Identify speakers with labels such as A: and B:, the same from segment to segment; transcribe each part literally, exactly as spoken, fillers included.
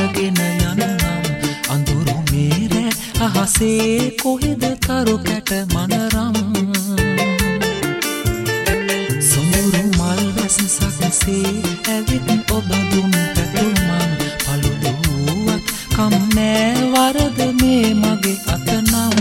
A: අරගෙන යන්නම් අඳුරු මේර අහසේ කොහෙද තරු කැට මනරම් සොඳුරු මල් වැසසක්සේ ඇවිත් ඔබ දුන් පැතුමන් පළුදුවත් කම් නෑ වරද මේ මගේ අතනම්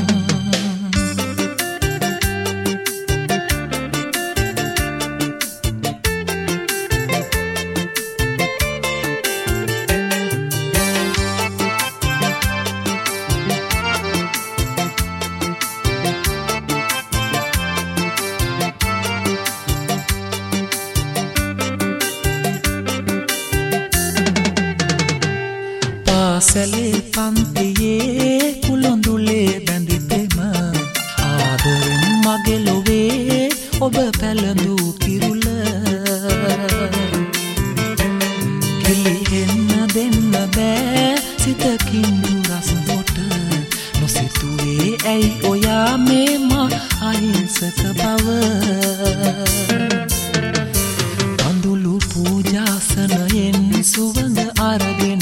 A: පාසලේ පන්තියේ කුළුඳුලේ බැඳි පෙම ආදරෙන් මගේ ලොවේ ඔබ පැලඳු කිරුල කිලිහෙන්න දෙන්න බෑ සිතකින් රස කොට නොසිතුවේ ඇයි ඔයා මේම අහිංසක බව අඳුළු පූජාසනයෙන් සුවඳ අරගෙන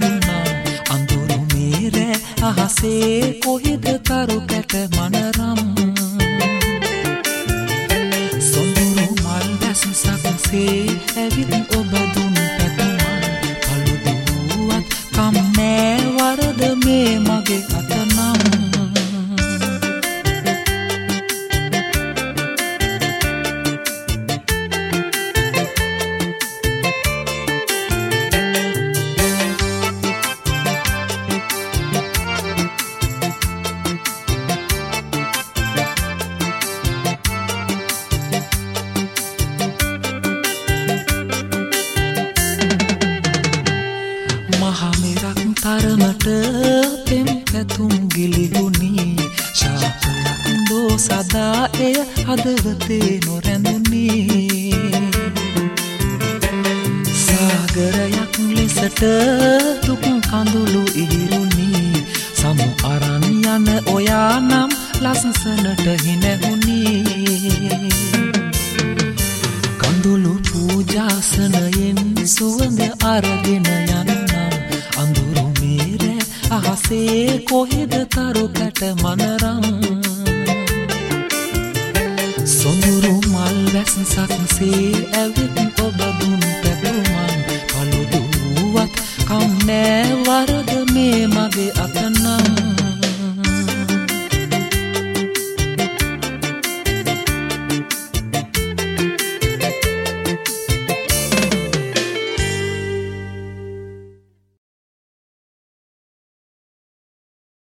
A: අහසේ කොහෙද තරු කැට මනරම් සොඳුරු මල් වැසසක්සේ ඇවිත් ඔබ දුන් පැතුමන් පළුදුවත් කම් නෑ වරද මේ මගේ අතනම් මහමෙරක් තරමට පෙම් පැතුම් ගිලිහුණි ශාපලක් දෝ සදා එය හදවතේ නොරැඳුණි සාගරයක් ලෙසට දුක් කඳුළු ඉහිරුණි සමු අරන් යන ඔයා නම් ලස්සනට හිනැහුණි කඳුළු පූජාසනයෙන් සුවඳ අරගෙන යන අඳුරු මේර අහසේ කොහෙද තරු කැට මනරම් සොඳුරු මල් වැසසක්සේ ඇවිත් ඔබ දුන් පැතුමන් පළුදුවත් කම් නෑ වරද මේ මගේ අත